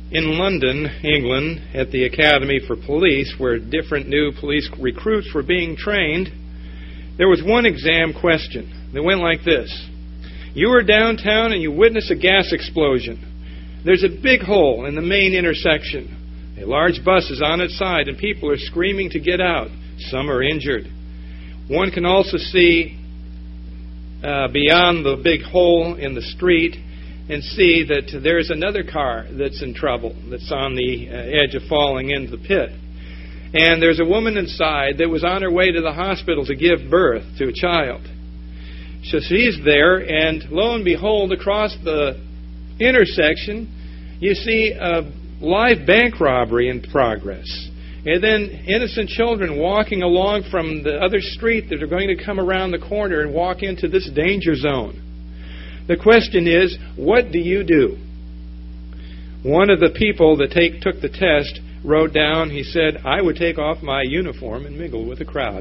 In London, England, at the Academy for Police, where different new police recruits were being trained, there was one exam question that went like this. You are downtown and you witness a gas explosion. There's a big hole in the main intersection. A large bus is on its side and people are screaming to get out. Some are injured. One can also see beyond the big hole in the street and see that there's another car that's in trouble, that's on the edge of falling into the pit. And there's a woman inside that was on her way to the hospital to give birth to a child. So she's there, and lo and behold, across the intersection, you see a live bank robbery in progress. And then innocent children walking along from the other street that are going to come around the corner and walk into this danger zone. The question is, what do you do? One of the people that took the test wrote down, he said, I would take off my uniform and mingle with the crowd.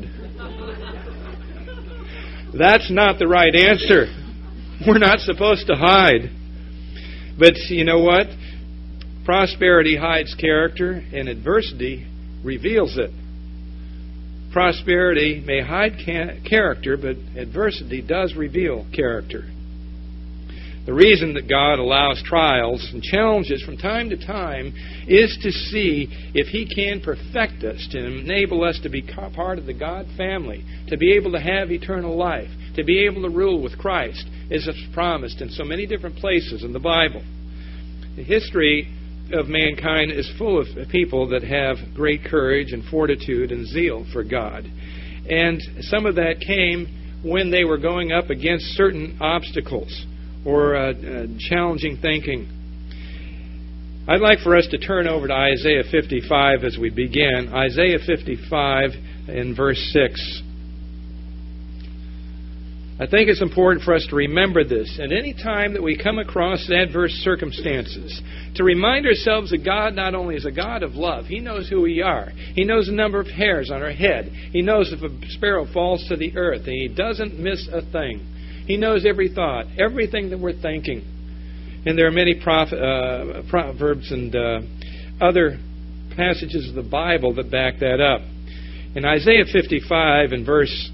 That's not the right answer. We're not supposed to hide. But you know what? Prosperity hides character, and adversity reveals it. Prosperity may hide character, but adversity does reveal character. The reason that God allows trials and challenges from time to time is to see if He can perfect us, to enable us to be part of the God family, to be able to have eternal life, to be able to rule with Christ, as is promised in so many different places in the Bible. The history of mankind is full of people that have great courage and fortitude and zeal for God. And some of that came when they were going up against certain obstacles or challenging thinking. I'd like for us to turn over to Isaiah 55 as we begin. Isaiah 55 in verse 6. I think it's important for us to remember this at any time that we come across adverse circumstances, to remind ourselves that God not only is a God of love, He knows who we are. He knows the number of hairs on our head. He knows if a sparrow falls to the earth, and He doesn't miss a thing. He knows every thought, everything that we're thinking. And there are many proverbs and other passages of the Bible that back that up. In Isaiah 55 and verse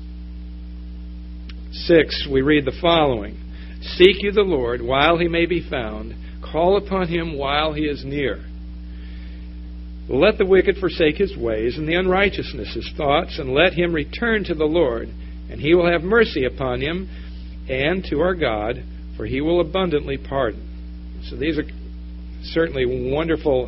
6, we read the following. Seek you the Lord while He may be found. Call upon Him while He is near. Let the wicked forsake his ways, and the unrighteousness his thoughts, and let him return to the Lord, and He will have mercy upon him, and to our God, for He will abundantly pardon. So these are certainly wonderful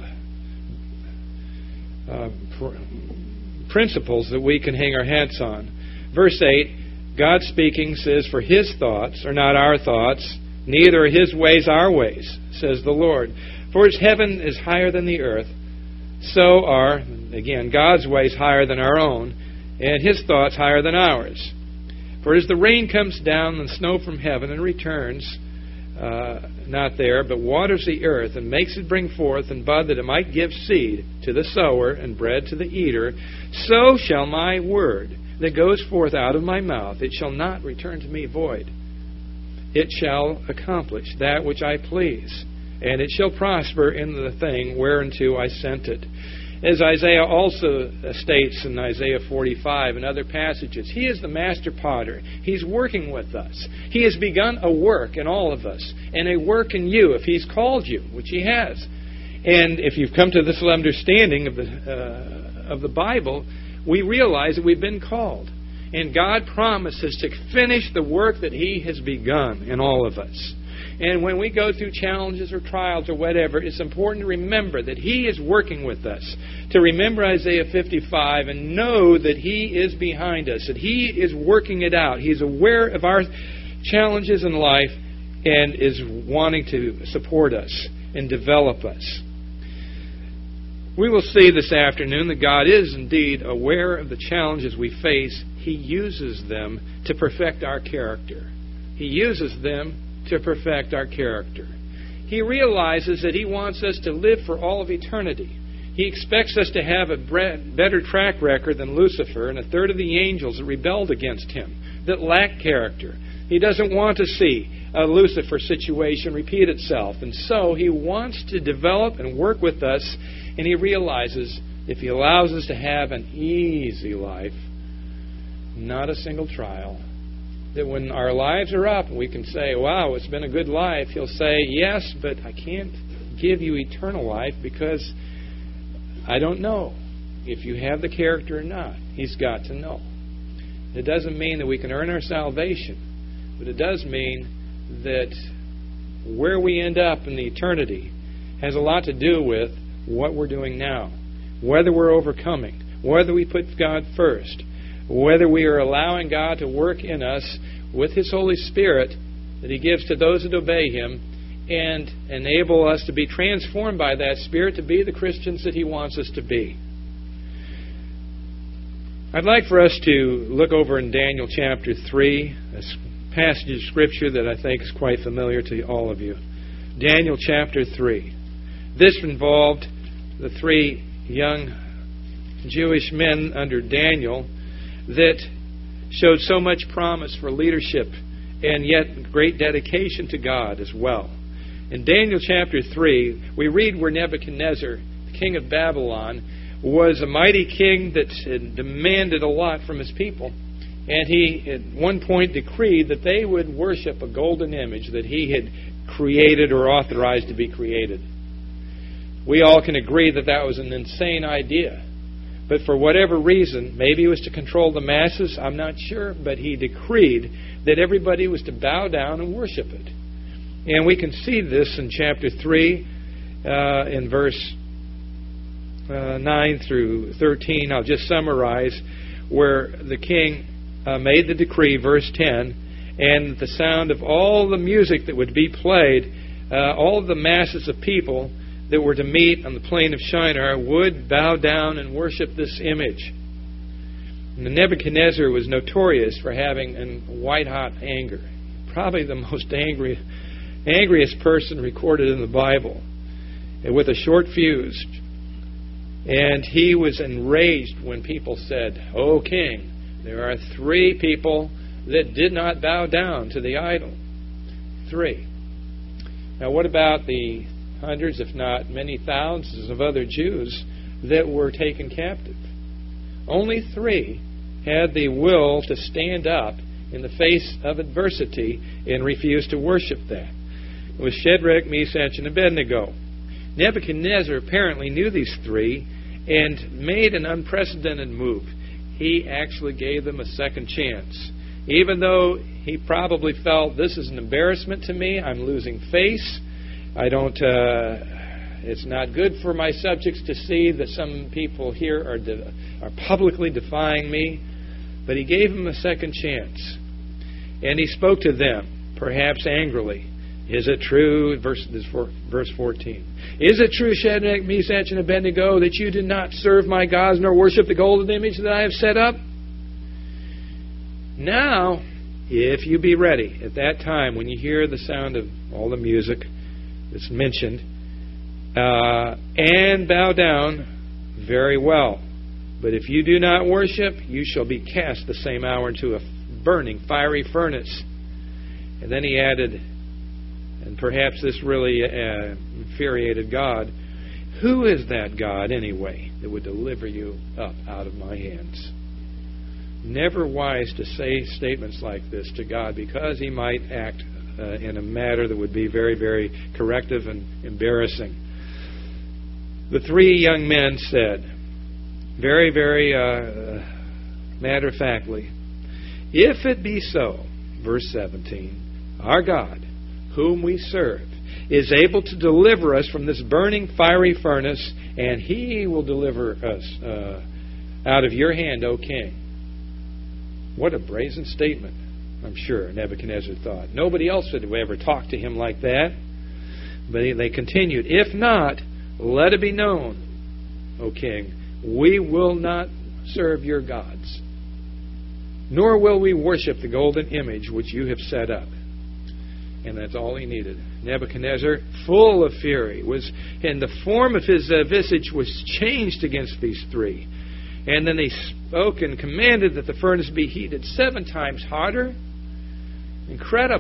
principles that we can hang our hats on. Verse 8, God speaking says, for His thoughts are not our thoughts, neither are His ways our ways, says the Lord. For as heaven is higher than the earth, so are, again, God's ways higher than our own, and His thoughts higher than ours. For as the rain comes down and snow from heaven and returns, not there, but waters the earth and makes it bring forth and bud that it might give seed to the sower and bread to the eater, so shall my word that goes forth out of my mouth, it shall not return to me void. It shall accomplish that which I please, and it shall prosper in the thing whereunto I sent it. As Isaiah also states in Isaiah 45 and other passages, He is the master potter. He's working with us. He has begun a work in all of us, and a work in you if He's called you, which He has. And if you've come to this understanding of the Bible, we realize that we've been called. And God promises to finish the work that He has begun in all of us. And when we go through challenges or trials or whatever, it's important to remember that He is working with us. To remember Isaiah 55 and know that He is behind us, that He is working it out. He's aware of our challenges in life and is wanting to support us and develop us. We will see this afternoon that God is indeed aware of the challenges we face. He uses them to perfect our character. He uses them to perfect our character. He realizes that He wants us to live for all of eternity. He expects us to have a better track record than Lucifer and a third of the angels that rebelled against Him, that lacked character. He doesn't want to see Lucifer situation repeat itself. And so he wants to develop and work with us, and he realizes if he allows us to have an easy life, not a single trial, that when our lives are up and we can say, wow, it's been a good life, he'll say, yes, but I can't give you eternal life because I don't know if you have the character or not. He's got to know. It doesn't mean that we can earn our salvation, but it does mean that where we end up in the eternity has a lot to do with what we're doing now, whether we're overcoming, whether we put God first, whether we are allowing God to work in us with His Holy Spirit that He gives to those that obey Him and enable us to be transformed by that Spirit to be the Christians that He wants us to be. I'd like for us to look over in Daniel chapter 3, a passage of Scripture that I think is quite familiar to all of you. Daniel chapter 3. This involved the three young Jewish men under Daniel that showed so much promise for leadership and yet great dedication to God as well. In Daniel chapter 3, we read where Nebuchadnezzar, the king of Babylon, was a mighty king that demanded a lot from his people. And he at one point decreed that they would worship a golden image that he had created or authorized to be created. We all can agree that that was an insane idea. But for whatever reason, maybe it was to control the masses, I'm not sure, but he decreed that everybody was to bow down and worship it. And we can see this in chapter 3, in verse 9 through 13. I'll just summarize where the king made the decree, verse 10, and the sound of all the music that would be played, all of the masses of people that were to meet on the plain of Shinar would bow down and worship this image. And Nebuchadnezzar was notorious for having a white-hot anger. Probably the most angriest person recorded in the Bible, with a short fuse. And he was enraged when people said, "O king, there are 3 people that did not bow down to the idol." 3. Now what about the hundreds, if not many thousands of other Jews that were taken captive? Only 3 had the will to stand up in the face of adversity and refuse to worship that. It was Shadrach, Meshach, and Abednego. Nebuchadnezzar apparently knew these 3 and made an unprecedented move. He actually gave them a second chance. Even though he probably felt, this is an embarrassment to me, I'm losing face, it's not good for my subjects to see that some people here are publicly defying me. But he gave them a second chance. And he spoke to them, perhaps angrily. Is it true, verse 14, is it true, Shadrach, Meshach, and Abednego, that you did not serve my gods nor worship the golden image that I have set up? Now, if you be ready at that time when you hear the sound of all the music that's mentioned, and bow down, very well. But if you do not worship, you shall be cast the same hour into a burning, fiery furnace. And then he added, and perhaps this really infuriated God, who is that God anyway that would deliver you up out of my hands? Never wise to say statements like this to God, because he might act in a matter that would be very, very corrective and embarrassing. The 3 young men said, very, very matter-of-factly, if it be so, verse 17, our God, whom we serve, is able to deliver us from this burning fiery furnace, and He will deliver us out of your hand, O king. What a brazen statement, I'm sure Nebuchadnezzar thought. Nobody else would ever talk to him like that. But they continued, if not, let it be known, O king, we will not serve your gods, nor will we worship the golden image which you have set up. And that's all he needed. Nebuchadnezzar, full of fury, and the form of his visage was changed against these 3. And then they spoke and commanded that the furnace be heated 7 times hotter. Incredible.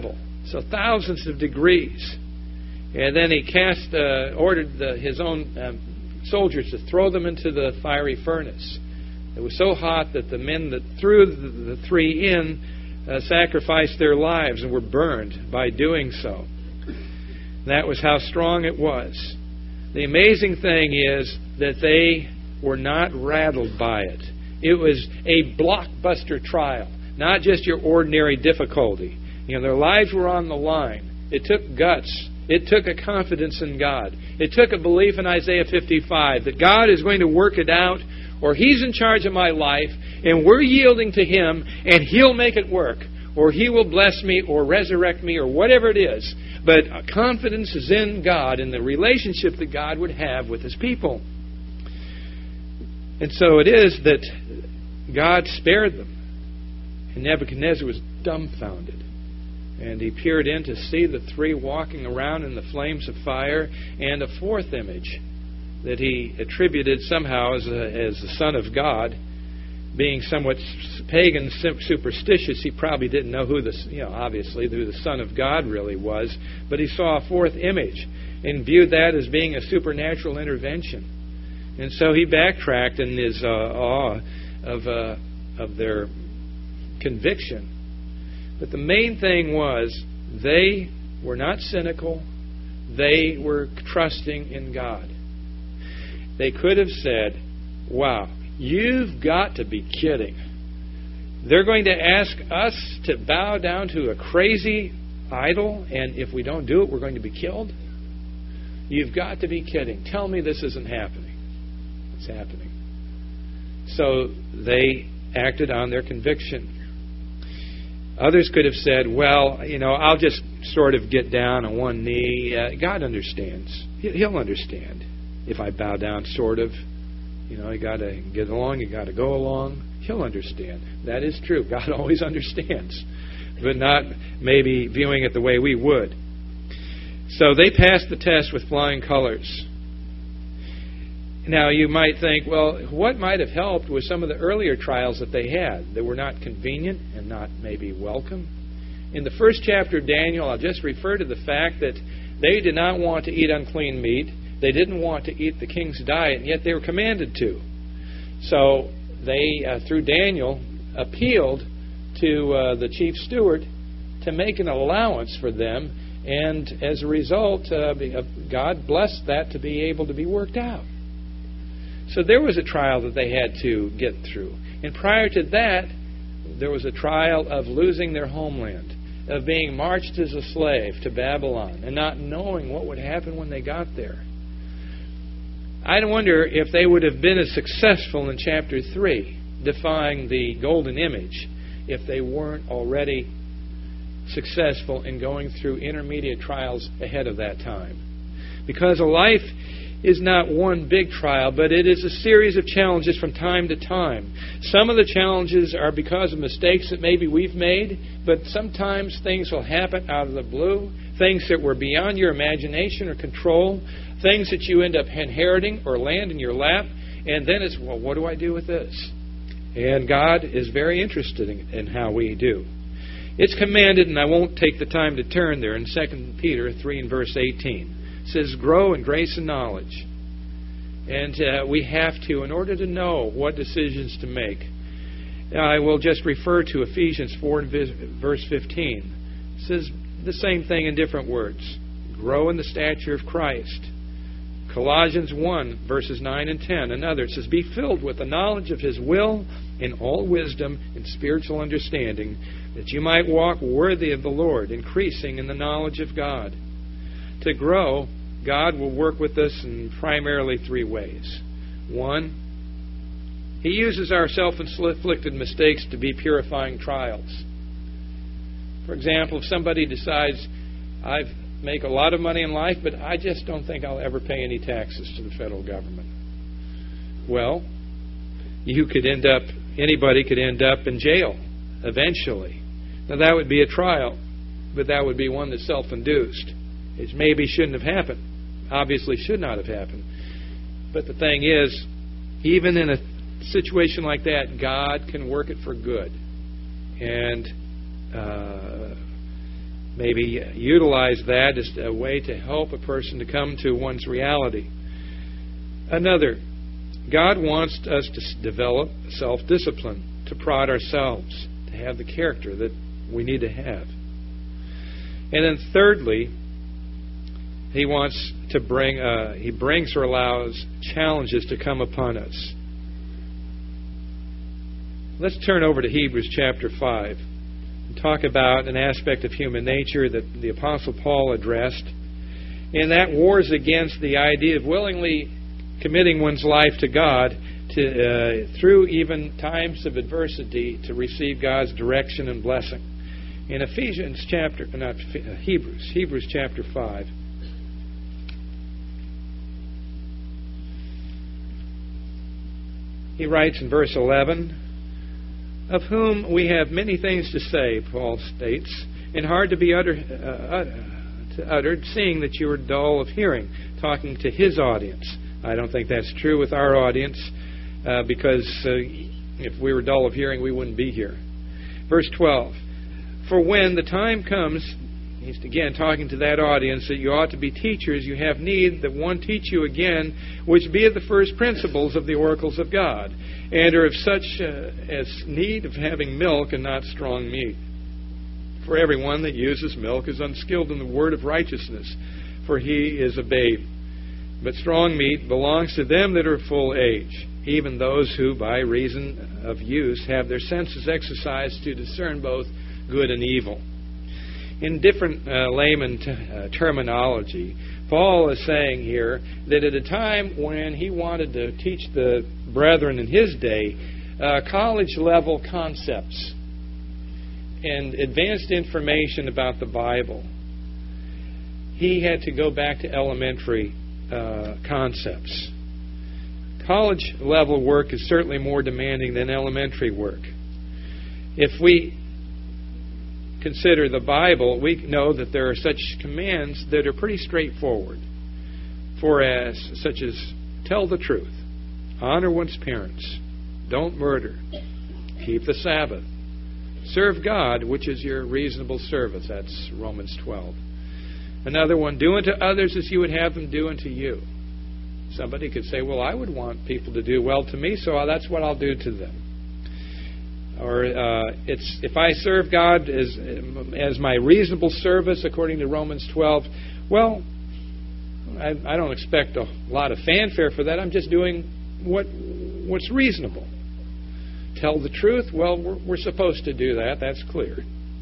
So thousands of degrees. And then he ordered his own soldiers to throw them into the fiery furnace. It was so hot that the men that threw the three in sacrificed their lives and were burned by doing so. That was how strong it was. The amazing thing is that they were not rattled by it. It was a blockbuster trial, not just your ordinary difficulty. Their lives were on the line. It took guts. It took a confidence in God. It took a belief in Isaiah 55 that God is going to work it out, or He's in charge of my life, and we're yielding to Him, and He'll make it work, or He will bless me, or resurrect me, or whatever it is. But confidence is in God, in the relationship that God would have with His people. And so it is that God spared them. And Nebuchadnezzar was dumbfounded. And he peered in to see the three walking around in the flames of fire, and a fourth image that he attributed somehow as the Son of God. Being somewhat pagan, superstitious, he probably didn't know obviously who the Son of God really was. But he saw a fourth image and viewed that as being a supernatural intervention. And so he backtracked in his awe of their conviction. But the main thing was they were not cynical. They were trusting in God. They could have said, wow, you've got to be kidding. They're going to ask us to bow down to a crazy idol, and if we don't do it, we're going to be killed? You've got to be kidding. Tell me this isn't happening. It's happening. So they acted on their conviction. Others could have said, well, I'll just sort of get down on one knee. God understands. He'll understand if I bow down, sort of. You got to get along. You got to go along. He'll understand. That is true. God always understands, but not maybe viewing it the way we would. So they passed the test with flying colors. Now, you might think, well, what might have helped was some of the earlier trials that they had that were not convenient and not maybe welcome. In the first chapter of Daniel, I'll just refer to the fact that they did not want to eat unclean meat. They didn't want to eat the king's diet, and yet they were commanded to. So they, through Daniel, appealed to the chief steward to make an allowance for them, and as a result, God blessed that to be able to be worked out. So there was a trial that they had to get through. And prior to that, there was a trial of losing their homeland, of being marched as a slave to Babylon, and not knowing what would happen when they got there. I wonder if they would have been as successful in chapter 3, defying the golden image, if they weren't already successful in going through intermediate trials ahead of that time. Because a life is not one big trial, but it is a series of challenges from time to time. Some of the challenges are because of mistakes that maybe we've made, but sometimes things will happen out of the blue, things that were beyond your imagination or control, things that you end up inheriting or land in your lap, and then it's, well, what do I do with this? And God is very interested in how we do. It's commanded, and I won't take the time to turn there, in 2 Peter 3 and verse 18. It says, grow in grace and knowledge. And we have to, in order to know what decisions to make. I will just refer to Ephesians 4 and verse 15. It says the same thing in different words. Grow in the stature of Christ. Colossians 1, verses 9 and 10. Another, it says, be filled with the knowledge of His will in all wisdom and spiritual understanding, that you might walk worthy of the Lord, increasing in the knowledge of God. To grow, God will work with us in primarily 3 ways. 1, He uses our self-inflicted mistakes to be purifying trials. For example, if somebody decides, I make a lot of money in life, but I just don't think I'll ever pay any taxes to the federal government. Well, anybody could end up in jail eventually. Now that would be a trial, but that would be one that's self-induced. It maybe shouldn't have happened. Obviously should not have happened. But the thing is, even in a situation like that, God can work it for good. And maybe utilize that as a way to help a person to come to one's reality. Another, God wants us to develop self-discipline, to prod ourselves, to have the character that we need to have. And then thirdly, He wants to He brings or allows challenges to come upon us. Let's turn over to Hebrews chapter 5 and talk about an aspect of human nature that the Apostle Paul addressed. And that wars against the idea of willingly committing one's life to God through even times of adversity to receive God's direction and blessing. In Hebrews chapter 5. He writes in verse 11, "Of whom we have many things to say," Paul states, "and hard to be uttered, seeing that you are dull of hearing," talking to his audience. I don't think that's true with our audience, because if we were dull of hearing, we wouldn't be here. Verse 12, "For when the time comes," he's again talking to that audience, "that you ought to be teachers, you have need that one teach you again, which be of the first principles of the oracles of God, and are of such as need of having milk and not strong meat. For everyone that uses milk is unskilled in the word of righteousness, for he is a babe. But strong meat belongs to them that are full age, even those who, by reason of use, have their senses exercised to discern both good and evil." In different layman terminology, Paul is saying here that at a time when he wanted to teach the brethren in his day college-level concepts and advanced information about the Bible, he had to go back to elementary concepts. College-level work is certainly more demanding than elementary work. If we consider the Bible, we know that there are such commands that are pretty straightforward, such as tell the truth, honor one's parents, don't murder, keep the Sabbath, serve God, which is your reasonable service. That's Romans 12. Another one, do unto others as you would have them do unto you. Somebody could say, well, I would want people to do well to me, so that's what I'll do to them. Or if I serve God as my reasonable service, according to Romans 12, well, I don't expect a lot of fanfare for that. I'm just doing what's reasonable. Tell the truth, well, we're supposed to do that. That's clear.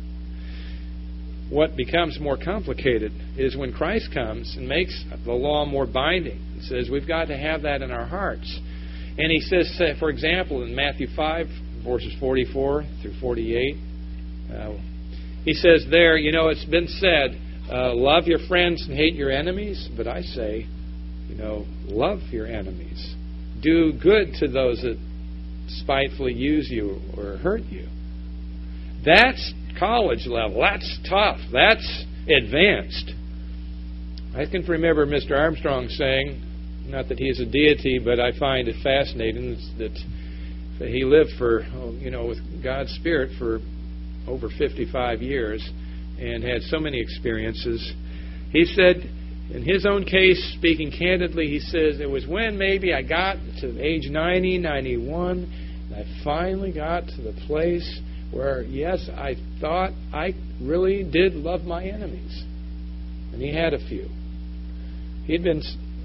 What becomes more complicated is when Christ comes and makes the law more binding. He says we've got to have that in our hearts. And he says, for example, in Matthew 5, verses 44 through 48, he says there, it's been said, love your friends and hate your enemies, but I say, love your enemies. Do good to those that spitefully use you or hurt you. That's college level. That's tough. That's advanced. I can remember Mr. Armstrong saying, not that he's a deity, but I find it fascinating that he lived with God's Spirit for over 55 years and had so many experiences. He said, in his own case, speaking candidly, he says, it was when maybe I got to age 90, 91, and I finally got to the place where, yes, I thought I really did love my enemies. And he had a few. He'd been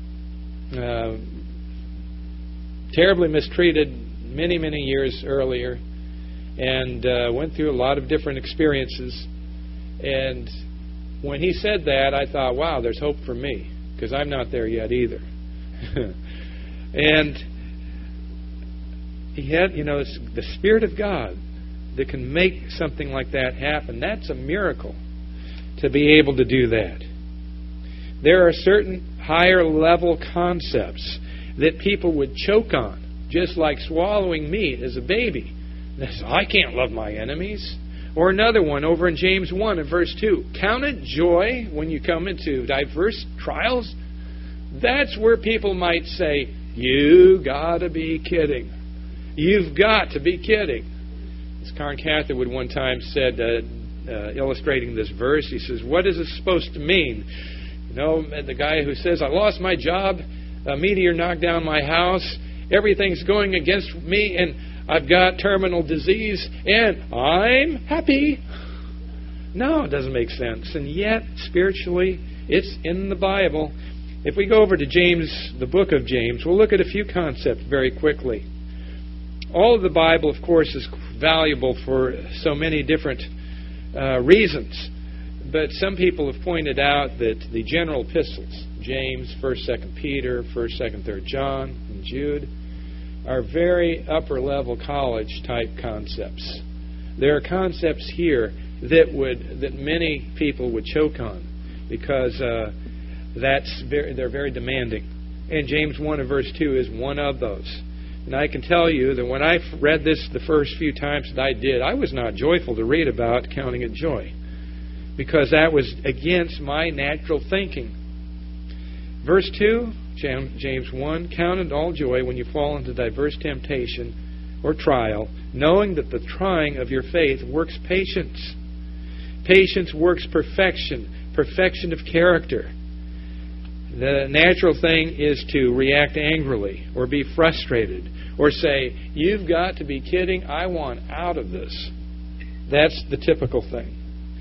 terribly mistreated many, many years earlier and went through a lot of different experiences. And when he said that, I thought, wow, there's hope for me, because I'm not there yet either. And he had, it's the Spirit of God that can make something like that happen. That's a miracle to be able to do that. There are certain higher level concepts that people would choke on, just like swallowing meat as a baby. I can't love my enemies. Or another one over in James 1 and verse 2. Count it joy when you come into diverse trials. That's where people might say, you got to be kidding. You've got to be kidding. As Karen Catherwood one time said, illustrating this verse. He says, what is it supposed to mean? You know, the guy who says, I lost my job, a meteor knocked down my house, everything's going against me, and I've got terminal disease, and I'm happy. No, it doesn't make sense. And yet, spiritually, it's in the Bible. If we go over to James, the book of James, we'll look at a few concepts very quickly. All of the Bible, of course, is valuable for so many different reasons. But some people have pointed out that the general epistles, James, 1st, 2nd Peter, 1st, 2nd, 3rd John, and Jude, are very upper-level college-type concepts. There are concepts here that many people would choke on because they're very demanding. And James 1 and verse 2 is one of those. And I can tell you that when I read this the first few times that I did, I was not joyful to read about counting it joy, because that was against my natural thinking. Verse 2, James 1, count it all joy when you fall into diverse temptation or trial, knowing that the trying of your faith works patience. Patience works perfection, perfection of character. The natural thing is to react angrily or be frustrated or say, you've got to be kidding, I want out of this. That's the typical thing.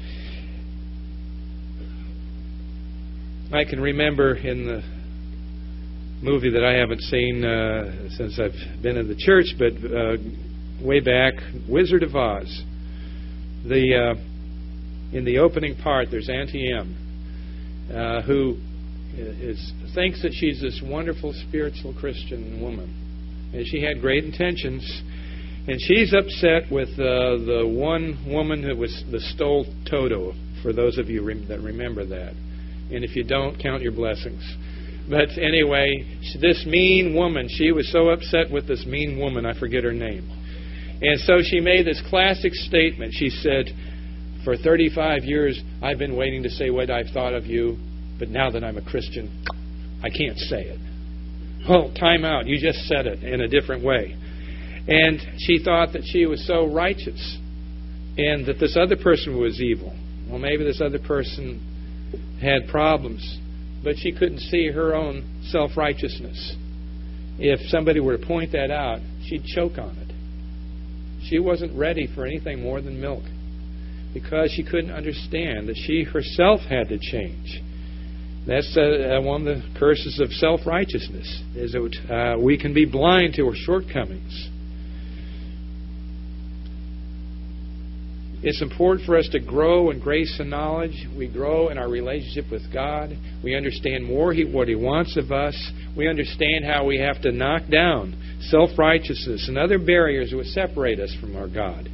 I can remember in the movie that I haven't seen since I've been in the church, but way back, Wizard of Oz. In the opening part, there's Auntie Em, who thinks that she's this wonderful spiritual Christian woman. And she had great intentions. And she's upset with the one woman that stole Toto, for those of you that remember that. And if you don't, count your blessings. But anyway, this mean woman, she was so upset with this mean woman, I forget her name. And so she made this classic statement. She said, for 35 years, I've been waiting to say what I've thought of you, but now that I'm a Christian, I can't say it. Well, time out. You just said it in a different way. And she thought that she was so righteous and that this other person was evil. Well, maybe this other person had problems, but she couldn't see her own self-righteousness. If somebody were to point that out, she'd choke on it. She wasn't ready for anything more than milk because she couldn't understand that she herself had to change. That's one of the curses of self-righteousness, is that we can be blind to our shortcomings. It's important for us to grow in grace and knowledge. We grow in our relationship with God. We understand more what He wants of us. We understand how we have to knock down self-righteousness and other barriers that would separate us from our God.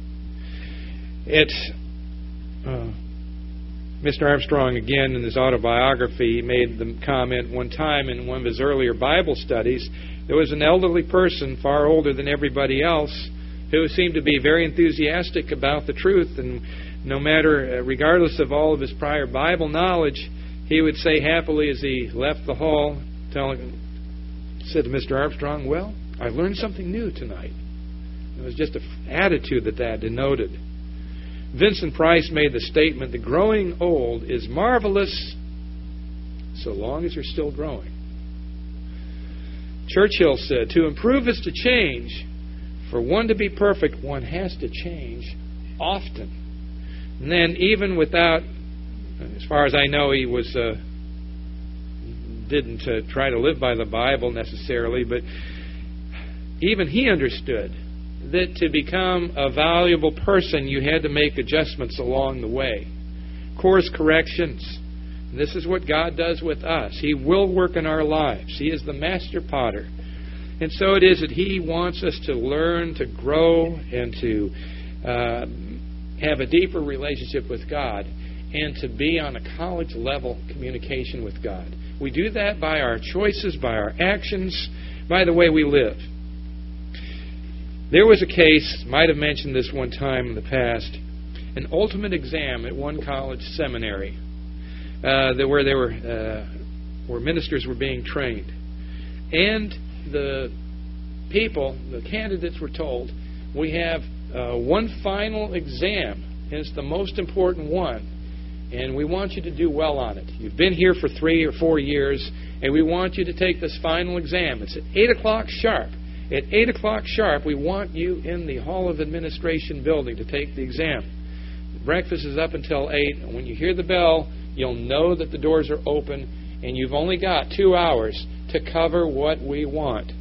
Mr. Armstrong, again, in his autobiography, made the comment one time in one of his earlier Bible studies, there was an elderly person, far older than everybody else, who seemed to be very enthusiastic about the truth, and no matter, regardless of all of his prior Bible knowledge, he would say happily as he left the hall, said to Mr. Armstrong, well, I learned something new tonight. It was just an attitude that denoted. Vincent Price made the statement that growing old is marvelous so long as you're still growing. Churchill said, to improve is to change. For one to be perfect, one has to change often. And then even without, as far as I know, he didn't try to live by the Bible necessarily, but even he understood that to become a valuable person, you had to make adjustments along the way. Course corrections. This is what God does with us. He will work in our lives. He is the master potter. And so it is that He wants us to learn, to grow, and to have a deeper relationship with God, and to be on a college-level communication with God. We do that by our choices, by our actions, by the way we live. There was a case, might have mentioned this one time in the past, an ultimate exam at one college seminary where ministers were being trained. And the candidates were told, we have one final exam, and it's the most important one. And we want you to do well on it. You've been here for 3 or 4 years, and we want you to take this final exam. It's at 8 o'clock sharp. At 8 o'clock sharp, we want you in the Hall of Administration building to take the exam. Breakfast is up until 8, and when you hear the bell, you'll know that the doors are open, and you've only got 2 hours to cover what we want.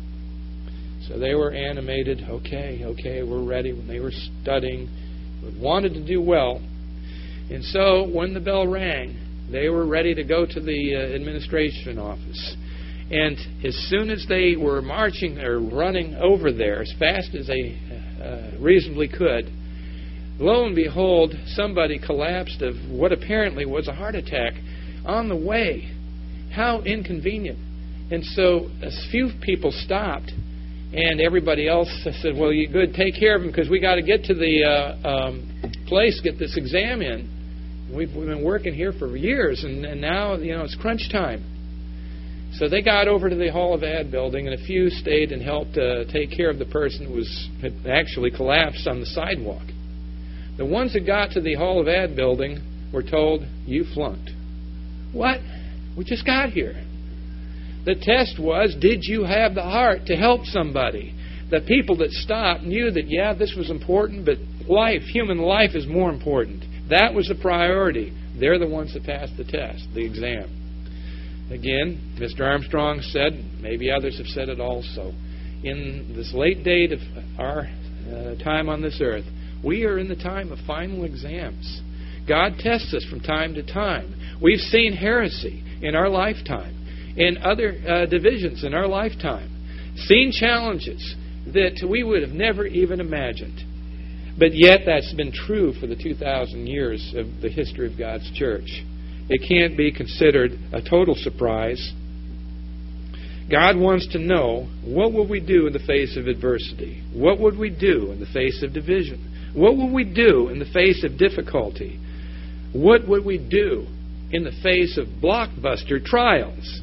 So they were animated. Okay, we're ready. When they were studying, wanted to do well. And so when the bell rang, they were ready to go to the administration office. And as soon as they were marching or running over there as fast as they reasonably could, lo and behold, somebody collapsed of what apparently was a heart attack on the way. How inconvenient. And so a few people stopped, and everybody else said, well, you good, take care of him, because we got to get to the place, get this exam in. We've been working here for years, and now, it's crunch time. So they got over to the Hall of Ad building, and a few stayed and helped take care of the person who had actually collapsed on the sidewalk. The ones that got to the Hall of Ad building were told, you flunked. What? We just got here. The test was, did you have the heart to help somebody? The people that stopped knew that, this was important, but human life is more important. That was the priority. They're the ones that passed the test, the exam. Again, Mr. Armstrong said, maybe others have said it also, in this late date of our time on this earth, we are in the time of final exams. God tests us from time to time. We've seen heresy in our lifetime, in other divisions in our lifetime, seen challenges that we would have never even imagined. But yet that's been true for the 2,000 years of the history of God's church. It can't be considered a total surprise. God wants to know, what will we do in the face of adversity? What would we do in the face of division? What would we do in the face of difficulty? What would we do in the face of blockbuster trials?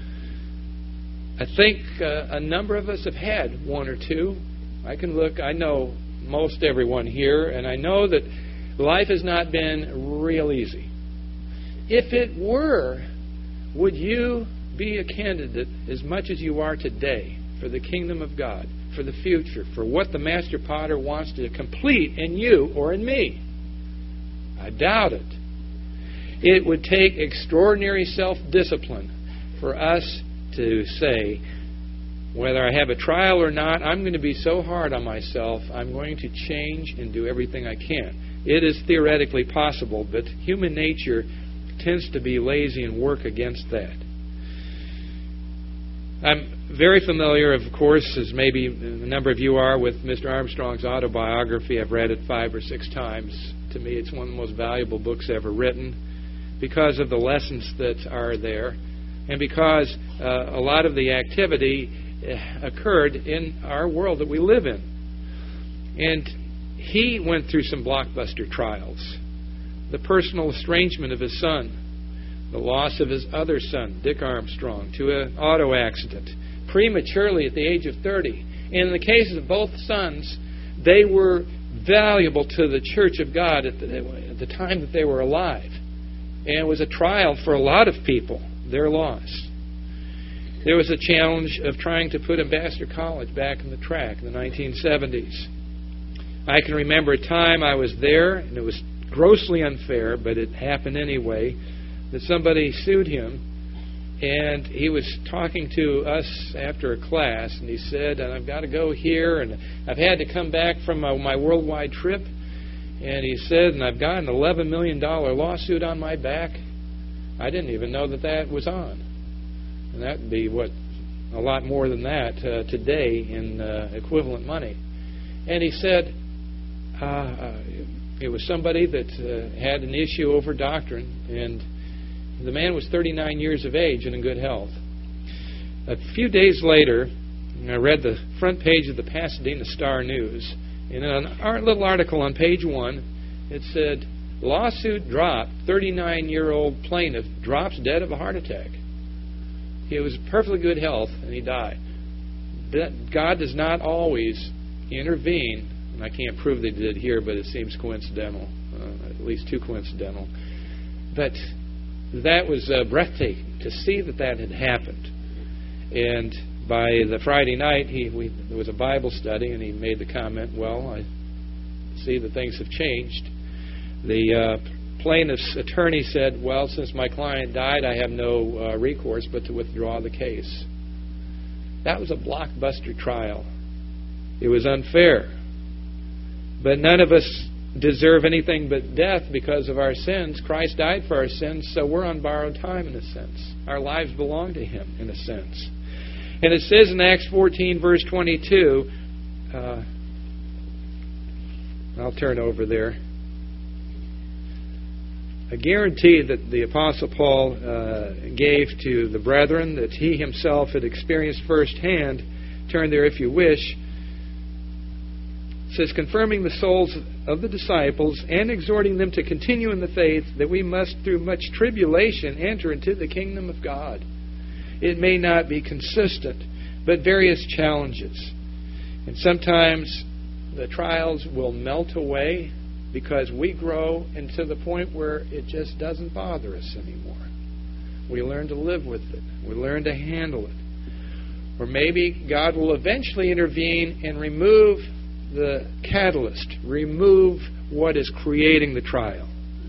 I think a number of us have had one or two. I know most everyone here, and I know that life has not been real easy. If it were, would you be a candidate as much as you are today for the kingdom of God, for the future, for what the Master Potter wants to complete in you or in me? I doubt it. It would take extraordinary self-discipline for us to say, whether I have a trial or not, I'm going to be so hard on myself, I'm going to change and do everything I can. It is theoretically possible, but human nature tends to be lazy and work against that. I'm very familiar, of course, as maybe a number of you are, with Mr. Armstrong's autobiography. I've read it 5 or 6 times. To me, it's one of the most valuable books ever written because of the lessons that are there and because a lot of the activity occurred in our world that we live in. And he went through some blockbuster trials. The personal estrangement of his son, the loss of his other son, Dick Armstrong, to an auto accident, prematurely at the age of 30. And in the cases of both sons, they were valuable to the Church of God at the time that they were alive. And it was a trial for a lot of people, their loss. There was a challenge of trying to put Ambassador College back in the track in the 1970s. I can remember a time I was there, and it was grossly unfair, but it happened anyway, that somebody sued him, and he was talking to us after a class, and he said, I've got to go here, and I've had to come back from my worldwide trip, and he said, and I've got an $11 million lawsuit on my back. I didn't even know that was on. And that would be, a lot more than that today in equivalent money. And he said, it was somebody that had an issue over doctrine, and the man was 39 years of age and in good health. A few days later, I read the front page of the Pasadena Star-News, and in a little article on page 1, it said, lawsuit dropped, 39-year-old plaintiff drops dead of a heart attack. He was in perfectly good health, and he died. God does not always intervene, and I can't prove they did here, but it seems coincidental. at least too coincidental. But that was breathtaking to see that had happened. And by the Friday night, there was a Bible study, and he made the comment, well, I see that things have changed. The plaintiff's attorney said, well, since my client died, I have no recourse but to withdraw the case. That was a blockbuster trial. It was unfair. But none of us deserve anything but death because of our sins. Christ died for our sins, so we're on borrowed time in a sense. Our lives belong to Him in a sense. And it says in Acts 14, verse 22, I'll turn over there. A guarantee that the Apostle Paul gave to the brethren that he himself had experienced firsthand. Turn there if you wish. It says, confirming the souls of the disciples and exhorting them to continue in the faith, that we must through much tribulation enter into the kingdom of God. It may not be consistent, but various challenges. And sometimes the trials will melt away because we grow into the point where it just doesn't bother us anymore. We learn to live with it. We learn to handle it. Or maybe God will eventually intervene and remove the catalyst, remove what is creating the trial.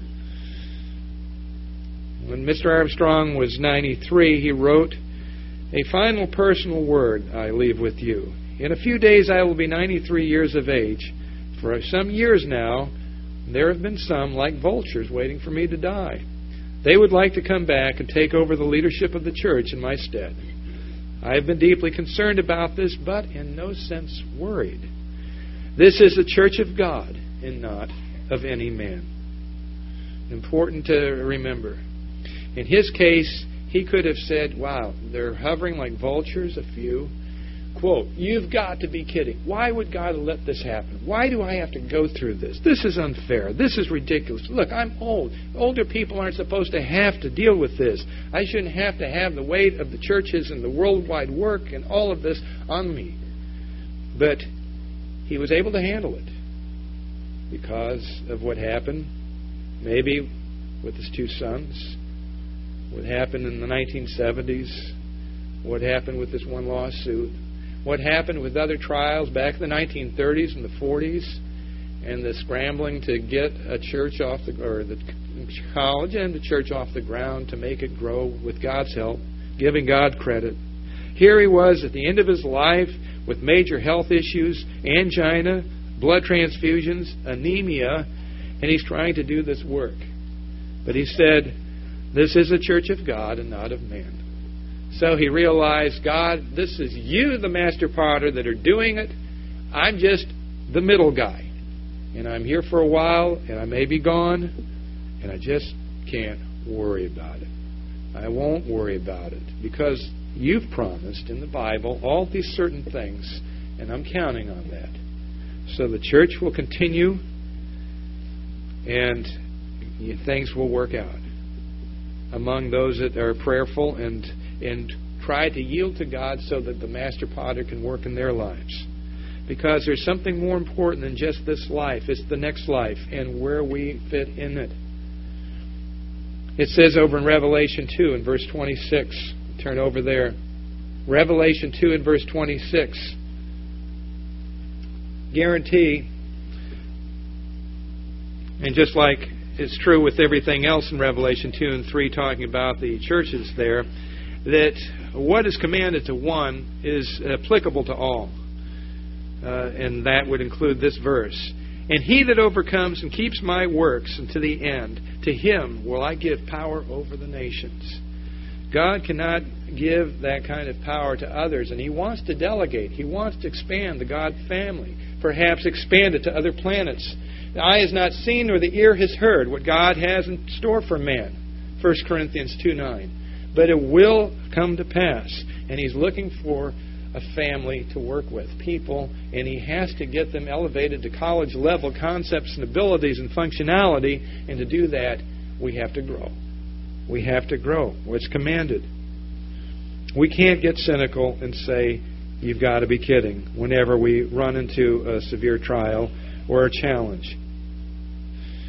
When Mr. Armstrong was 93, he wrote, a final personal word I leave with you. In a few days I will be 93 years of age. For some years now, there have been some, like vultures, waiting for me to die. They would like to come back and take over the leadership of the church in my stead. I have been deeply concerned about this, but in no sense worried. This is the church of God and not of any man. Important to remember. In his case, he could have said, wow, they're hovering like vultures, a few. Quote, you've got to be kidding. Why would God let this happen? Why do I have to go through this? This is unfair. This is ridiculous. Look, I'm old. Older people aren't supposed to have to deal with this. I shouldn't have to have the weight of the churches and the worldwide work and all of this on me. But he was able to handle it because of what happened, maybe with his two sons, what happened in the 1970s, what happened with this one lawsuit, what happened with other trials back in the 1930s and the 40s, and the scrambling to get a church off the college and the church off the ground to make it grow with God's help, giving God credit. Here he was at the end of his life with major health issues, angina, blood transfusions, anemia, and he's trying to do this work. But he said, this is a church of God and not of man. So he realized, God, this is you, the master potter, that are doing it. I'm just the middle guy. And I'm here for a while, and I may be gone, and I just can't worry about it. I won't worry about it because you've promised in the Bible all these certain things, and I'm counting on that. So the church will continue, and things will work out among those that are prayerful and try to yield to God so that the master potter can work in their lives. Because there's something more important than just this life. It's the next life and where we fit in it. It says over in Revelation 2 in verse 26. Turn over there. Revelation 2 in verse 26. Guarantee, and just like it's true with everything else in Revelation 2 and 3 talking about the churches there, that what is commanded to one is applicable to all. And that would include this verse. And he that overcomes and keeps my works unto the end, to him will I give power over the nations. God cannot give that kind of power to others, and He wants to delegate. He wants to expand the God family, perhaps expand it to other planets. The eye has not seen nor the ear has heard what God has in store for man, 1 Corinthians 2:9. But it will come to pass, and He's looking for a family to work with, people, and He has to get them elevated to college level concepts and abilities and functionality, and to do that, we have to grow. We have to grow. What's commanded. We can't get cynical and say, you've got to be kidding, whenever we run into a severe trial or a challenge.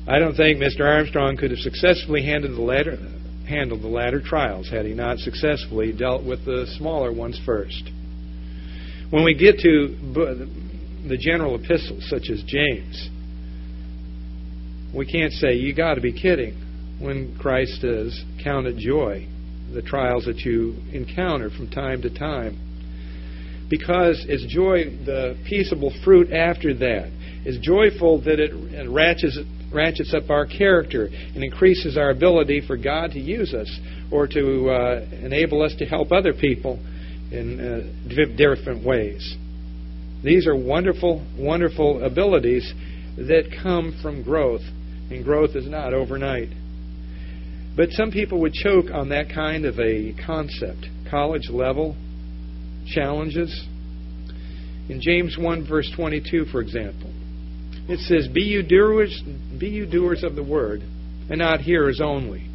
I don't think Mr. Armstrong could have successfully handled the latter trials had he not successfully dealt with the smaller ones first. When we get to the general epistles, such as James, we can't say, you got to be kidding, when Christ says, count it joy, the trials that you encounter from time to time. Because it's joy, the peaceable fruit after that is joyful that it ratchets up our character and increases our ability for God to use us or to enable us to help other people in different ways. These are wonderful, wonderful abilities that come from growth, and growth is not overnight. But some people would choke on that kind of a concept, college level challenges. In James 1 verse 22, for example, it says, Be you doers of the word, and not hearers only.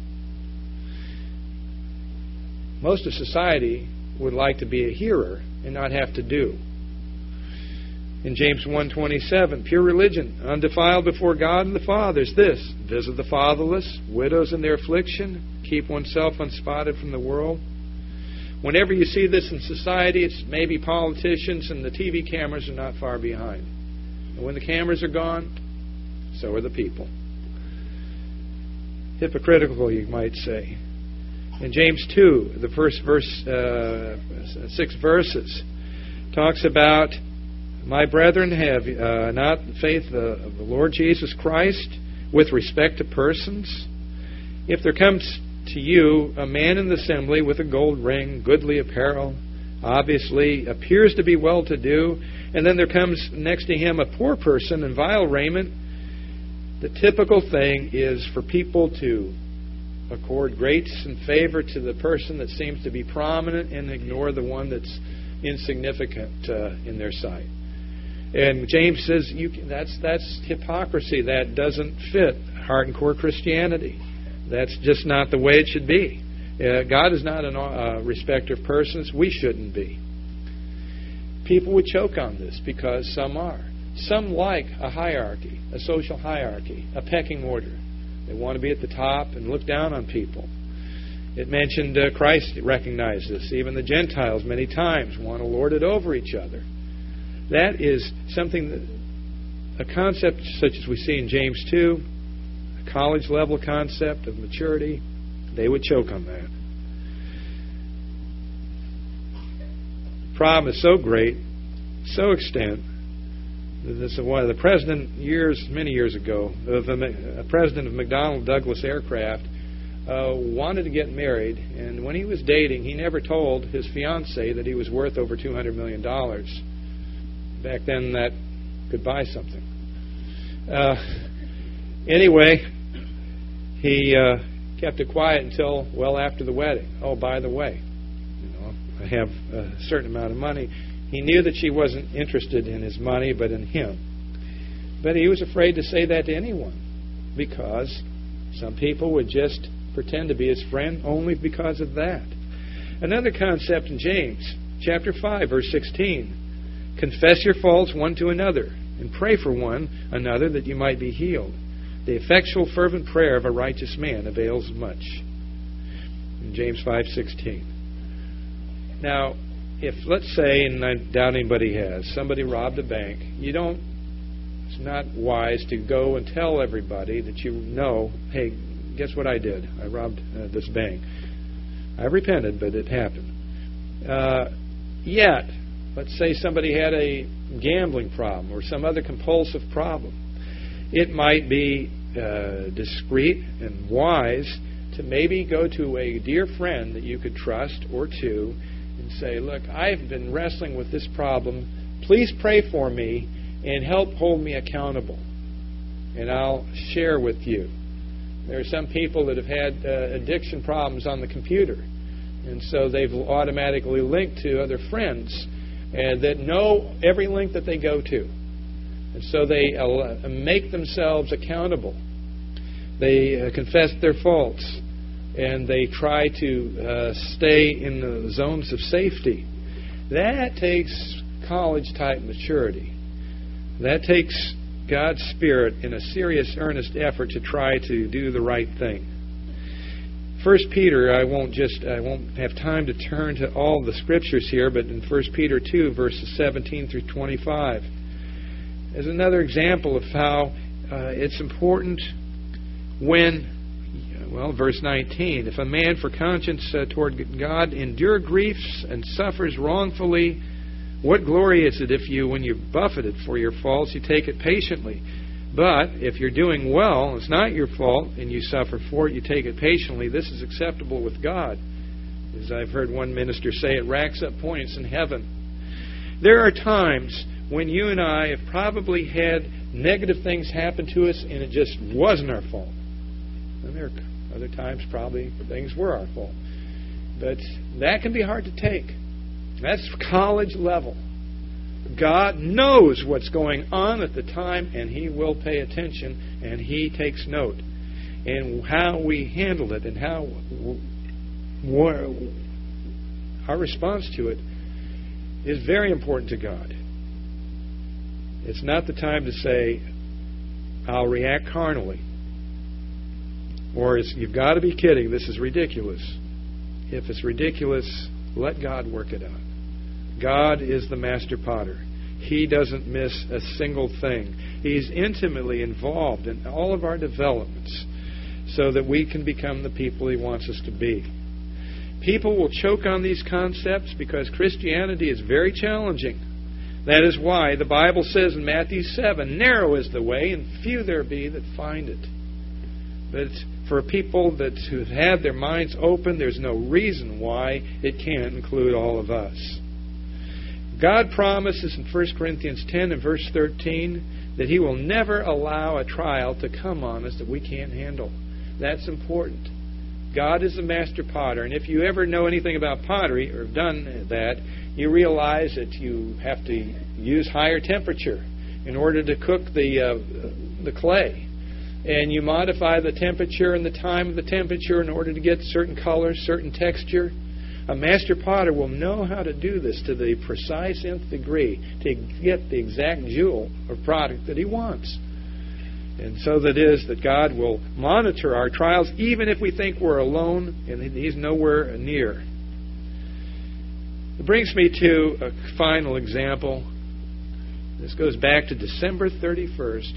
Most of society would like to be a hearer and not have to do. In James 1:27, pure religion, undefiled before God and the Father, is this: visit the fatherless, widows in their affliction, keep oneself unspotted from the world. Whenever you see this in society, it's maybe politicians, and the TV cameras are not far behind. And when the cameras are gone, so are the people. Hypocritical, you might say. In James 2, the first verse, 6 verses, talks about, My brethren, have not the faith of the Lord Jesus Christ with respect to persons? If there comes to you a man in the assembly with a gold ring, goodly apparel, obviously appears to be well-to-do, and then there comes next to him a poor person in vile raiment, the typical thing is for people to accord grace and favor to the person that seems to be prominent and ignore the one that's insignificant in their sight. And James says that's hypocrisy. That doesn't fit heart and core Christianity. That's just not the way it should be. God is not a respecter of persons. We shouldn't be. People would choke on this because some are. Some like a hierarchy, a social hierarchy, a pecking order. They want to be at the top and look down on people. It mentioned Christ recognized this. Even the Gentiles many times want to lord it over each other. That is something that, a concept such as we see in James 2, a college level concept of maturity, they would choke on that. The problem is so great, so extent, that this is why the president many years ago, a president of McDonnell Douglas Aircraft, wanted to get married, and when he was dating, he never told his fiancée that he was worth over $200 million. Back then, that could buy something. Anyway, he kept it quiet until well after the wedding. Oh, by the way, I have a certain amount of money. He knew that she wasn't interested in his money, but in him. But he was afraid to say that to anyone because some people would just pretend to be his friend only because of that. Another concept in James, chapter 5, verse 16. Confess your faults one to another, and pray for one another that you might be healed. The effectual fervent prayer of a righteous man avails much. In James 5:16. Now, if, let's say, and I doubt anybody has, somebody robbed a bank, it's not wise to go and tell everybody that you know, hey, guess what I did? I robbed this bank. I repented, but it happened. Yet, let's say somebody had a gambling problem or some other compulsive problem. It might be discreet and wise to maybe go to a dear friend that you could trust or two and say, look, I've been wrestling with this problem. Please pray for me and help hold me accountable. And I'll share with you. There are some people that have had addiction problems on the computer. And so they've automatically linked to other friends that know every link that they go to. And so they make themselves accountable. They confess their faults. And they try to stay in the zones of safety. That takes college-type maturity. That takes God's Spirit in a serious, earnest effort to try to do the right thing. 1 Peter, I won't have time to turn to all the scriptures here, but in 1 Peter 2, verses 17 through 25, is another example of how it's important when, verse 19, if a man for conscience toward God endure griefs and suffers wrongfully, what glory is it if you, when you're buffeted for your faults, you take it patiently? But if you're doing well, it's not your fault, and you suffer for it, you take it patiently, this is acceptable with God. As I've heard one minister say, it racks up points in heaven. There are times when you and I have probably had negative things happen to us, and it just wasn't our fault. And there are other times probably things were our fault. But that can be hard to take. That's college level. God knows what's going on at the time, and He will pay attention, and He takes note. And how we handle it and how our response to it is very important to God. It's not the time to say, I'll react carnally. Or you've got to be kidding, this is ridiculous. If it's ridiculous, let God work it out. God is the master potter. He doesn't miss a single thing. He's intimately involved in all of our developments so that we can become the people He wants us to be. People will choke on these concepts because Christianity is very challenging. That is why the Bible says in Matthew 7, narrow is the way, and few there be that find it. But for people who have their minds open, there's no reason why it can't include all of us. God promises in 1 Corinthians 10 and verse 13 that He will never allow a trial to come on us that we can't handle. That's important. God is the master potter, and if you ever know anything about pottery or have done that, you realize that you have to use higher temperature in order to cook the clay. And you modify the temperature and the time of the temperature in order to get certain color, certain texture. A master potter will know how to do this to the precise nth degree to get the exact jewel or product that He wants. And so that is that God will monitor our trials even if we think we're alone and He's nowhere near. It brings me to a final example. This goes back to December 31st,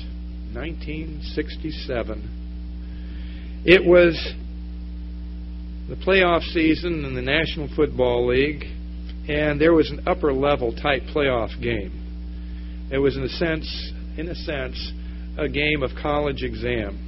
1967. It was the playoff season in the National Football League, and there was an upper-level type playoff game. It was, in a sense, a game of college exam.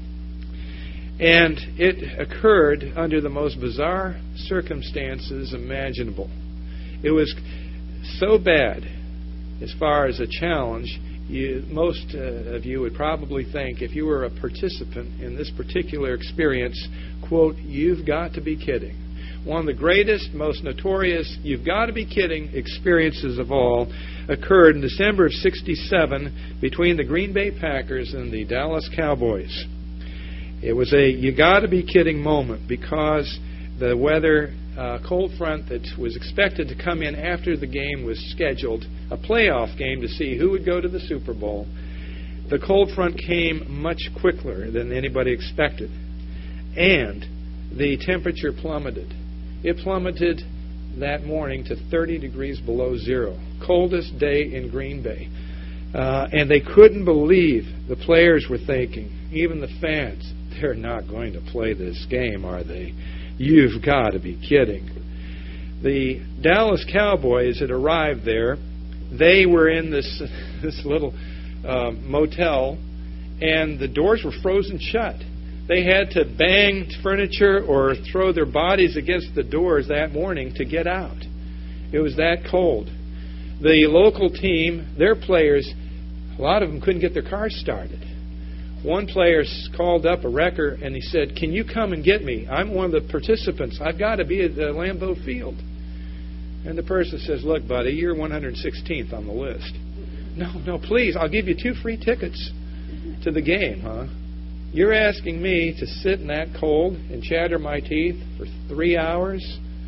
And it occurred under the most bizarre circumstances imaginable. It was so bad, as far as a challenge, most of you would probably think, if you were a participant in this particular experience, quote, you've got to be kidding. One of the greatest, most notorious, you've got to be kidding experiences of all occurred in December of '67 between the Green Bay Packers and the Dallas Cowboys. It was a you got to be kidding moment because the weather cold front that was expected to come in after the game was scheduled, a playoff game to see who would go to the Super Bowl. The cold front came much quicker than anybody expected. And the temperature plummeted. It plummeted that morning to 30 degrees below zero. Coldest day in Green Bay. And they couldn't believe, the players were thinking, even the fans, they're not going to play this game, are they? You've got to be kidding. The Dallas Cowboys had arrived there. They were in this little motel, and the doors were frozen shut. They had to bang furniture or throw their bodies against the doors that morning to get out. It was that cold. The local team, their players, a lot of them couldn't get their cars started. One player called up a wrecker and he said, "Can you come and get me? I'm one of the participants. I've got to be at the Lambeau Field." And the person says, "Look, buddy, you're 116th on the list." No, please, I'll give you 2 free tickets to the game, huh? You're asking me to sit in that cold and chatter my teeth for 3 hours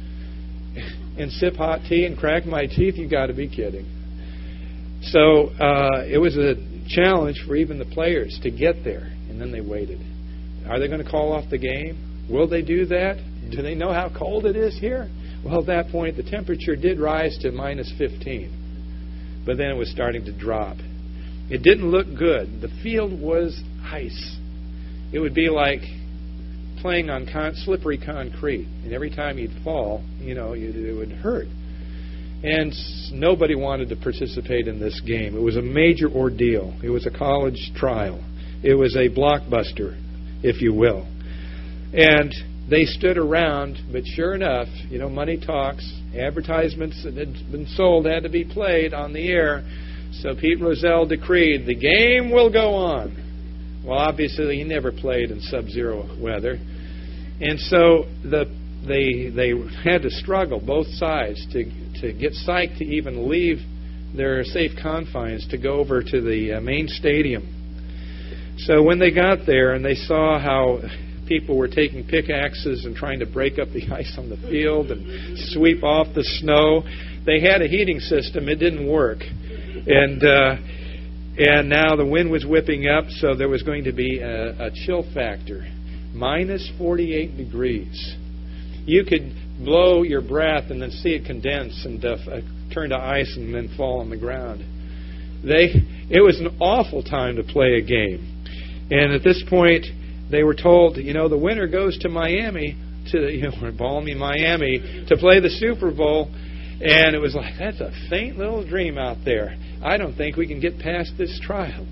and sip hot tea and crack my teeth? You've got to be kidding. So it was a challenge for even the players to get there. And then they waited. Are they going to call off the game? Will they do that? Do they know how cold it is here? Well, at that point, the temperature did rise to minus 15. But then it was starting to drop. It didn't look good. The field was ice. It would be like playing on slippery concrete. And every time you'd fall, it would hurt. And nobody wanted to participate in this game. It was a major ordeal. It was a college trial. It was a blockbuster, if you will. And they stood around, but sure enough, money talks. Advertisements that had been sold had to be played on the air. So Pete Rozelle decreed, the game will go on. Well, obviously, he never played in sub-zero weather. And so they had to struggle, both sides, to get psyched to even leave their safe confines to go over to the main stadium. So when they got there and they saw how people were taking pickaxes and trying to break up the ice on the field and sweep off the snow, they had a heating system. It didn't work. And now the wind was whipping up, so there was going to be a chill factor. Minus 48 degrees. You could blow your breath and then see it condense and turn to ice and then fall on the ground. It was an awful time to play a game. And at this point, they were told, the winner goes to Miami, balmy Miami, to play the Super Bowl. And it was like, that's a faint little dream out there. I don't think we can get past this trial.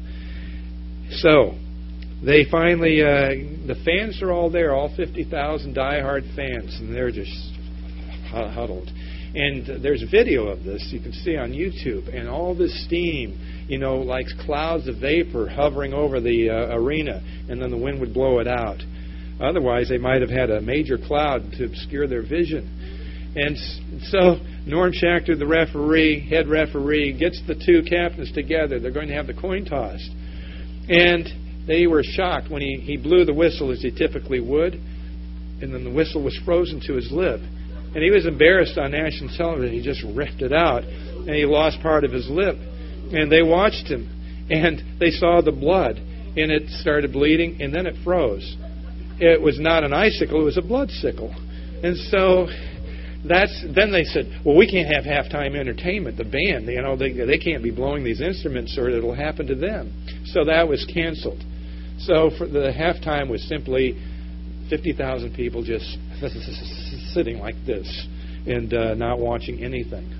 So they finally, the fans are all there, all 50,000 diehard fans, and they're just huddled. And there's video of this you can see on YouTube, and all this steam, like clouds of vapor hovering over the arena, and then the wind would blow it out. Otherwise, they might have had a major cloud to obscure their vision. And so Norm Schachter, the head referee, gets the two captains together. They're going to have the coin toss. And they were shocked when he blew the whistle as he typically would, and then the whistle was frozen to his lip. And he was embarrassed on national television. He just ripped it out, and he lost part of his lip. And they watched him, and they saw the blood, and it started bleeding, and then it froze. It was not an icicle, it was a blood sickle. And so then they said, well, we can't have halftime entertainment. The band, they can't be blowing these instruments or it'll happen to them. So that was canceled. So for the halftime was simply 50,000 people just sitting like this and not watching anything.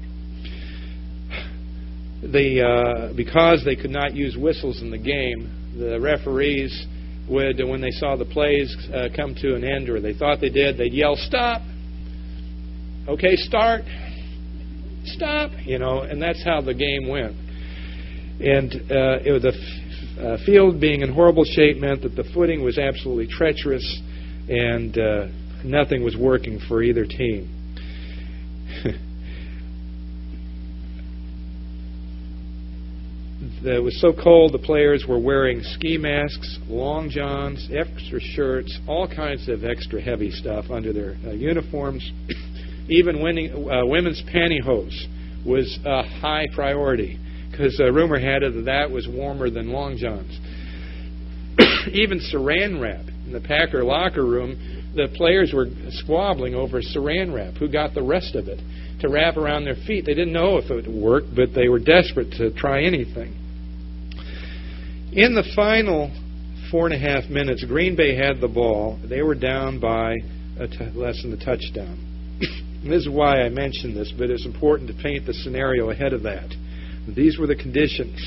Because they could not use whistles in the game, the referees would, when they saw the plays come to an end, or they thought they did, they'd yell, "Stop! Okay, start! Stop!" And that's how the game went. And it was the field being in horrible shape meant that the footing was absolutely treacherous, and nothing was working for either team. It was so cold, the players were wearing ski masks, long johns, extra shirts, all kinds of extra heavy stuff under their uniforms. Even women's pantyhose was a high priority, because rumor had it that was warmer than long johns. Even saran wrap. In the Packer locker room, the players were squabbling over saran wrap, who got the rest of it, to wrap around their feet. They didn't know if it would work, but they were desperate to try anything. In the final 4.5 minutes, Green Bay had the ball. They were down by less than a touchdown. This is why I mentioned this, but it's important to paint the scenario ahead of that. These were the conditions.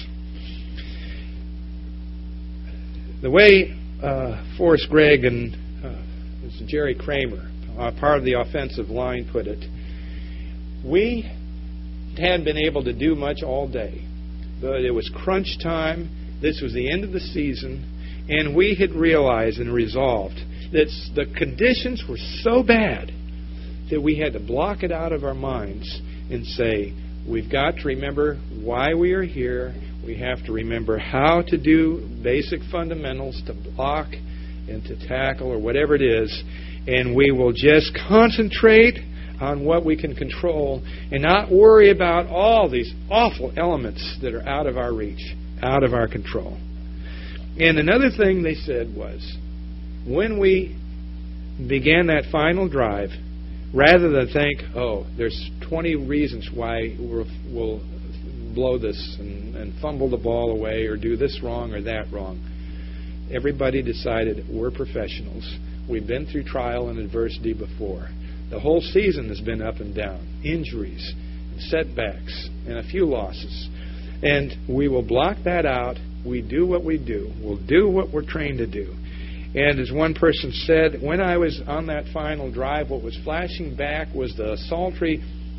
The way Forrest Gregg and Jerry Kramer, part of the offensive line, put it, we hadn't been able to do much all day. But it was crunch time. This was the end of the season, and we had realized and resolved that the conditions were so bad that we had to block it out of our minds and say, we've got to remember why we are here. We have to remember how to do basic fundamentals to block and to tackle or whatever it is, and we will just concentrate on what we can control and not worry about all these awful elements that are out of our reach, out of our control. And another thing they said was, when we began that final drive, rather than think, oh, there's 20 reasons why we'll blow this and fumble the ball away or do this wrong or that wrong, everybody decided we're professionals. We've been through trial and adversity before. The whole season has been up and down, injuries, setbacks, and a few losses. And we will block that out. We do what we do. We'll do what we're trained to do. And as one person said, when I was on that final drive, what was flashing back was the sultry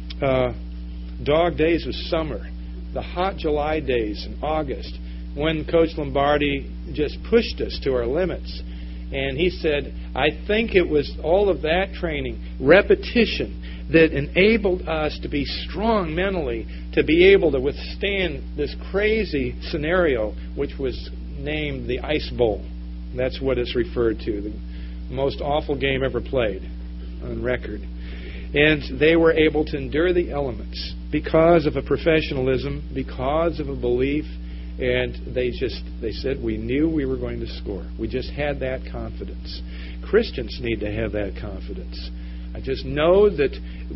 dog days of summer, the hot July days in August, when Coach Lombardi just pushed us to our limits. And he said, I think it was all of that training, repetition, that enabled us to be strong mentally, to be able to withstand this crazy scenario, which was named the Ice Bowl. That's what it's referred to, the most awful game ever played on record. And they were able to endure the elements because of a professionalism, because of a belief, and they said, we knew we were going to score. We just had that confidence. Christians need to have that confidence. I just know that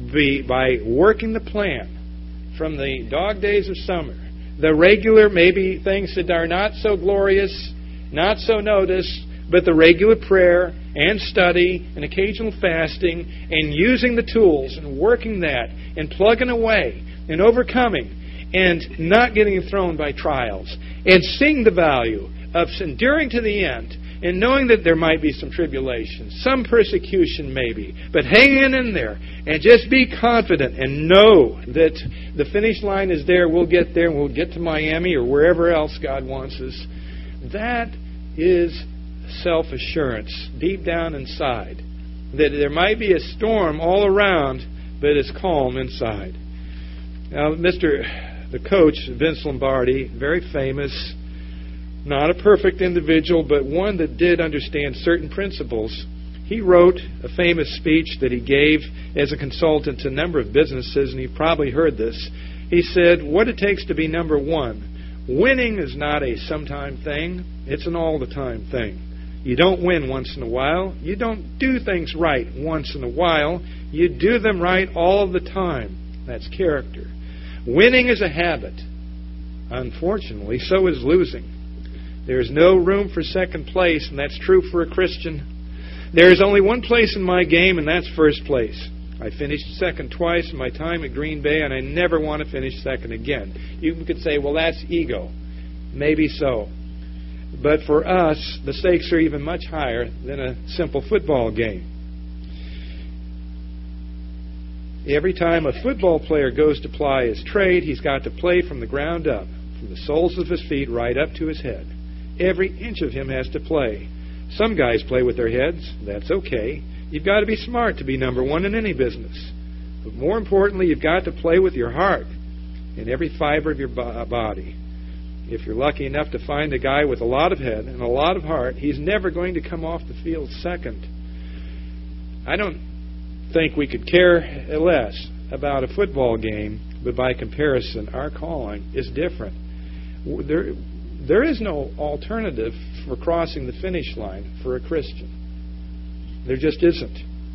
by working the plan from the dog days of summer, the regular maybe things that are not so glorious, not so noticed, but the regular prayer and study and occasional fasting and using the tools and working that and plugging away and overcoming and not getting thrown by trials and seeing the value of enduring to the end and knowing that there might be some tribulation, some persecution maybe, but hang in there and just be confident and know that the finish line is there. We'll get there and we'll get to Miami or wherever else God wants us. That is self-assurance deep down inside, that there might be a storm all around, but it's calm inside. Now, the coach, Vince Lombardi, very famous, not a perfect individual, but one that did understand certain principles. He wrote a famous speech that he gave as a consultant to a number of businesses, and you've probably heard this. He said, what it takes to be number one. Winning is not a sometime thing. It's an all-the-time thing. You don't win once in a while. You don't do things right once in a while. You do them right all the time. That's character. Winning is a habit. Unfortunately, so is losing. There's no room for second place, and that's true for a Christian. There is only one place in my game, and that's first place. I finished second twice in my time at Green Bay, and I never want to finish second again. You could say, well, that's ego. Maybe so. But for us, the stakes are even much higher than a simple football game. Every time a football player goes to ply his trade, he's got to play from the ground up, from the soles of his feet right up to his head. Every inch of him has to play. Some guys play with their heads. That's okay. You've got to be smart to be number one in any business. But more importantly, you've got to play with your heart in every fiber of your body. If you're lucky enough to find a guy with a lot of head and a lot of heart, he's never going to come off the field second. I don't think we could care less about a football game, but by comparison, our calling is different. There is no alternative for crossing the finish line for a Christian. There just isn't.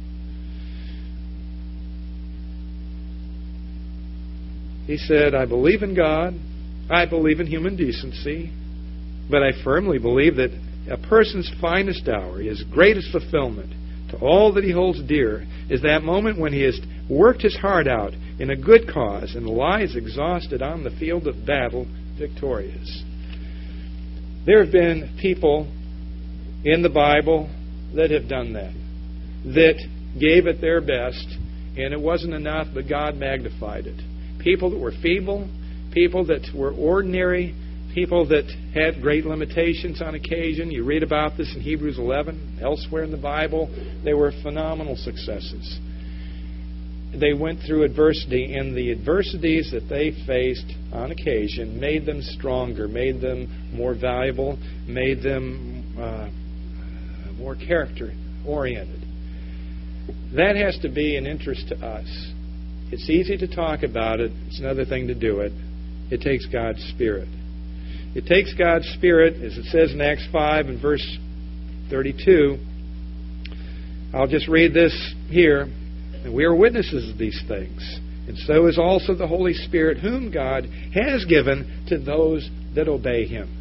He said, I believe in God. I believe in human decency. But I firmly believe that a person's finest hour, his greatest fulfillment to all that he holds dear, is that moment when he has worked his heart out in a good cause and lies exhausted on the field of battle victorious. There have been people in the Bible that have done that gave it their best, and it wasn't enough, but God magnified it. People that were feeble, people that were ordinary, people that had great limitations on occasion. You read about this in Hebrews 11, elsewhere in the Bible. They were phenomenal successes. They went through adversity, and the adversities that they faced on occasion made them stronger, made them more valuable, made them more character-oriented. That has to be an interest to us. It's easy to talk about it. It's another thing to do it. It takes God's Spirit. It takes God's Spirit, as it says in Acts 5 and verse 32. I'll just read this here. And we are witnesses of these things. And so is also the Holy Spirit, whom God has given to those that obey Him.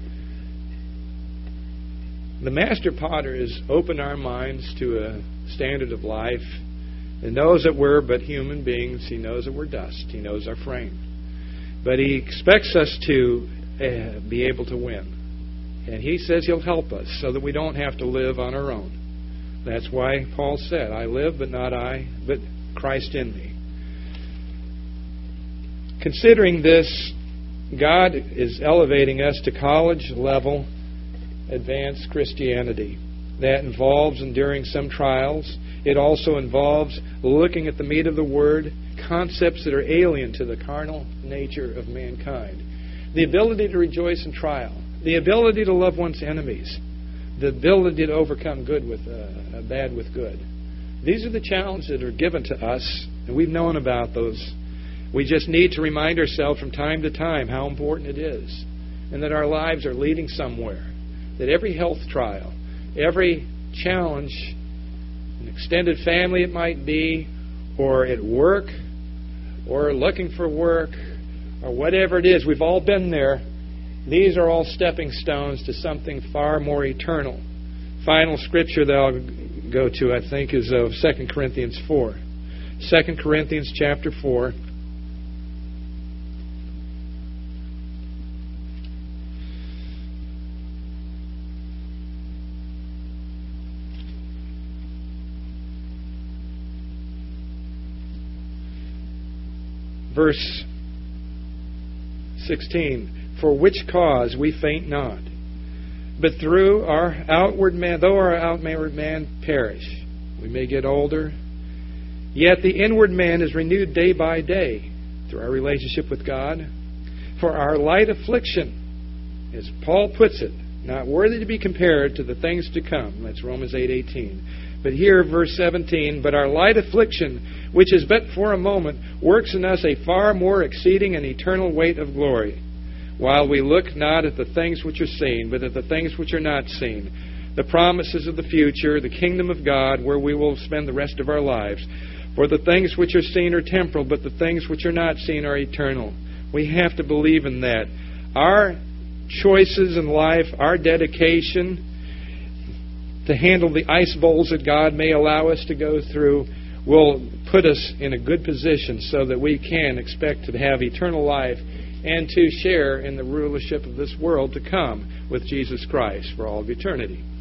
The Master Potter has opened our minds to a standard of life and knows that we're but human beings. He knows that we're dust. He knows our frame. But He expects us to be able to win. And He says He'll help us so that we don't have to live on our own. That's why Paul said, I live, but not I, but Christ in me. Considering this, God is elevating us to college-level advanced Christianity. That involves enduring some trials. It also involves looking at the meat of the Word, concepts that are alien to the carnal nature of mankind. The ability to rejoice in trial. The ability to love one's enemies. The ability to overcome good with bad with good. These are the challenges that are given to us, and we've known about those. We just need to remind ourselves from time to time how important it is, and that our lives are leading somewhere. That every health trial, every challenge, an extended family it might be, or at work, or looking for work, or whatever it is, we've all been there. These are all stepping stones to something far more eternal. Final scripture that I'll go to, I think, is of 2 Corinthians 4. 2 Corinthians chapter 4. Verse 16. For which cause we faint not, but through our outward man, though our outward man perish, we may get older, yet the inward man is renewed day by day through our relationship with God. For our light affliction, as Paul puts it, not worthy to be compared to the things to come. That's Romans 8:18. But here, verse 17, but our light affliction, which is but for a moment, works in us a far more exceeding and eternal weight of glory. While we look not at the things which are seen, but at the things which are not seen, the promises of the future, the kingdom of God, where we will spend the rest of our lives. For the things which are seen are temporal, but the things which are not seen are eternal. We have to believe in that. Our choices in life, our dedication to handle the ice bowls that God may allow us to go through, will put us in a good position so that we can expect to have eternal life and to share in the rulership of this world to come with Jesus Christ for all of eternity.